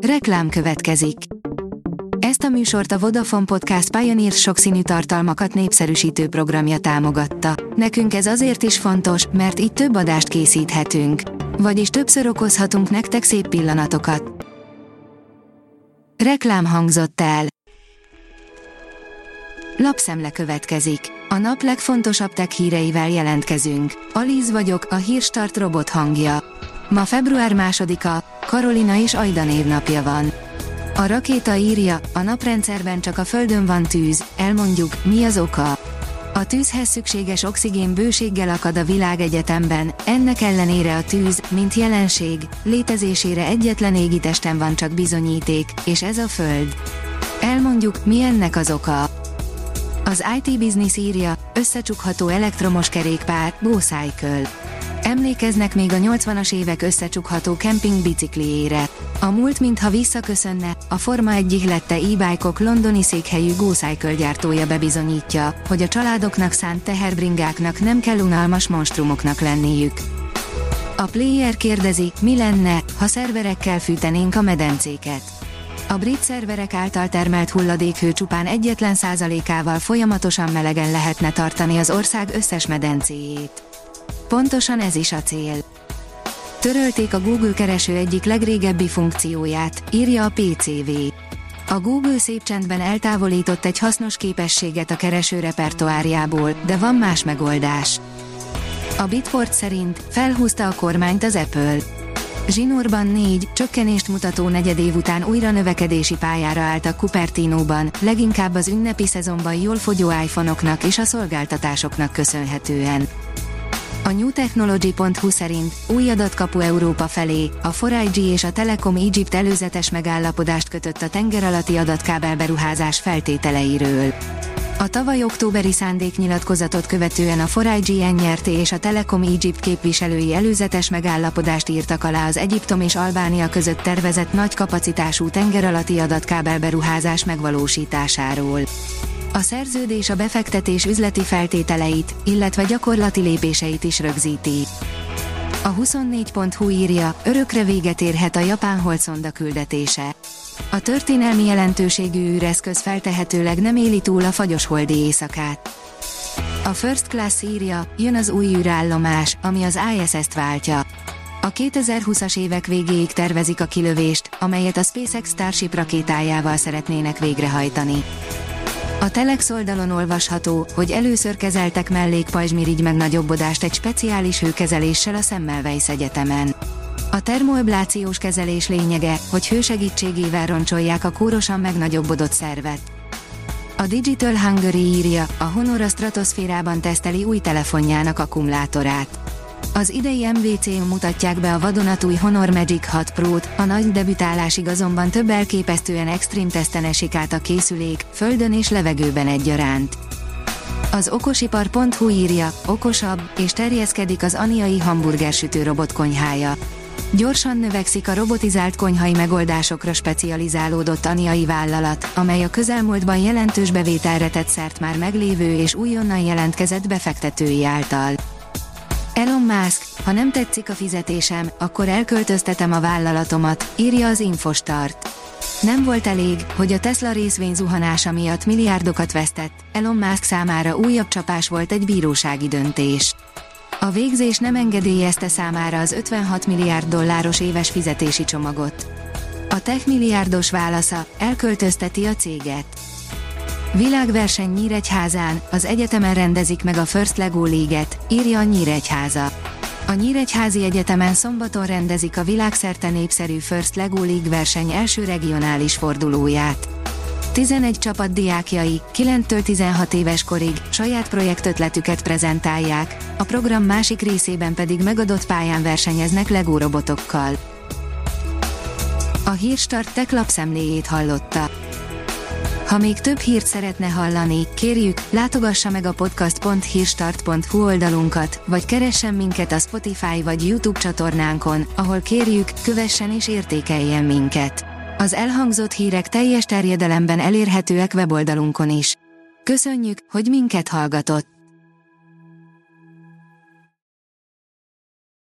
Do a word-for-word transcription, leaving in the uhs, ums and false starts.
Reklám következik. Ezt a műsort a Vodafone Podcast Pioneer sokszínű tartalmakat népszerűsítő programja támogatta. Nekünk ez azért is fontos, mert így több adást készíthetünk. Vagyis többször okozhatunk nektek szép pillanatokat. Reklám hangzott el. Lapszemle következik. A nap legfontosabb tech híreivel jelentkezünk. Alíz vagyok, a Hírstart robot hangja. Ma február másodika, Karolina és Ajda névnapja van. A rakéta írja, a naprendszerben csak a Földön van tűz, elmondjuk, mi az oka. A tűzhez szükséges oxigén bőséggel akad a világegyetemben, ennek ellenére a tűz, mint jelenség, létezésére egyetlen égitesten van csak bizonyíték, és ez a Föld. Elmondjuk, mi ennek az oka. Az i té Business írja, összecsukható elektromos kerékpár, GoCycle. Emlékeznek még a nyolcvanas évek összecsukható kemping bicikliére. A múlt mintha visszaköszönne, a Forma egy ihlette e-bike-ok londoni székhelyű GoCycle gyártója bebizonyítja, hogy a családoknak szánt teherbringáknak nem kell unalmas monstrumoknak lenniük. A Player kérdezi, mi lenne, ha szerverekkel fűtenénk a medencéket. A brit szerverek által termelt hulladékhő csupán egyetlen százalékával folyamatosan melegen lehetne tartani az ország összes medencéjét. Pontosan ez is a cél. Törölték a Google kereső egyik legrégebbi funkcióját, írja a pé cé vé. A Google szép csendben eltávolított egy hasznos képességet a kereső repertoárjából, de van más megoldás. A Bitport szerint felhúzta a kormányt az Apple. Zsinórban négy, csökkenést mutató negyedév után újra növekedési pályára álltak Cupertinóban, leginkább az ünnepi szezonban jól fogyó iPhone-oknak és a szolgáltatásoknak köszönhetően. A new technology pont hu szerint új adatkapu Európa felé, a négy G és a Telecom Egypt előzetes megállapodást kötött a tengeralatti adatkábel beruházás feltételeiről. A tavaly októberi szándéknyilatkozatot követően a négy G en er té és a Telecom Egypt képviselői előzetes megállapodást írtak alá az Egyiptom és Albánia között tervezett nagy kapacitású tengeralatti adatkábel beruházás megvalósításáról. A szerződés a befektetés üzleti feltételeit, illetve gyakorlati lépéseit is rögzíti. A huszonnégy pont hu írja, örökre véget érhet a japán holdszonda küldetése. A történelmi jelentőségű űreszköz feltehetőleg nem éli túl a fagyos holdi éjszakát. A First Class írja, jön az új űrállomás, ami az i es es-t váltja. A kétezer-húszas évek végéig tervezik a kilövést, amelyet a SpaceX Starship rakétájával szeretnének végrehajtani. A Telex oldalon olvasható, hogy először kezeltek mellékpajzsmirigy megnagyobbodást egy speciális hőkezeléssel a Semmelweis Egyetemen. A termoablációs kezelés lényege, hogy hő segítségével roncsolják a kórosan megnagyobbodott szervet. A Digital Hungary írja, a Honor a stratoszférában teszteli új telefonjának akkumulátorát. Az idei em vé cé mutatják be a vadonatúj Honor Magic hat Pro-t, a nagy debütálásig azonban több elképesztően extrém teszten esik át a készülék, földön és levegőben egyaránt. Az okosipar pont hu írja, okosabb, és terjeszkedik az aniai hamburgersütő robotkonyhája. Gyorsan növekszik a robotizált konyhai megoldásokra specializálódott aniai vállalat, amely a közelmúltban jelentős bevételre tett szert már meglévő és újonnan jelentkezett befektetői által. Elon Musk, ha nem tetszik a fizetésem, akkor elköltöztetem a vállalatomat, írja az Infostart. Nem volt elég, hogy a Tesla részvény zuhanása miatt milliárdokat vesztett, Elon Musk számára újabb csapás volt egy bírósági döntés. A végzés nem engedélyezte számára az ötvenhat milliárd dolláros éves fizetési csomagot. A tech milliárdos válasza, elköltözteti a céget. Világverseny Nyíregyházán, az egyetemen rendezik meg a First Lego League-et, írja a Nyíregyháza. A Nyíregyházi Egyetemen szombaton rendezik a világszerte népszerű First Lego League verseny első regionális fordulóját. tizenegy csapat diákjai, kilenctől tizenhat éves korig saját projektötletüket prezentálják, a program másik részében pedig megadott pályán versenyeznek Lego robotokkal. A Hírstart tech lapszemléjét hallotta. Ha még több hírt szeretne hallani, kérjük, látogassa meg a podcast pont hírstart pont hu oldalunkat, vagy keressen minket a Spotify vagy YouTube csatornánkon, ahol kérjük, kövessen és értékeljen minket. Az elhangzott hírek teljes terjedelemben elérhetőek weboldalunkon is. Köszönjük, hogy minket hallgatott!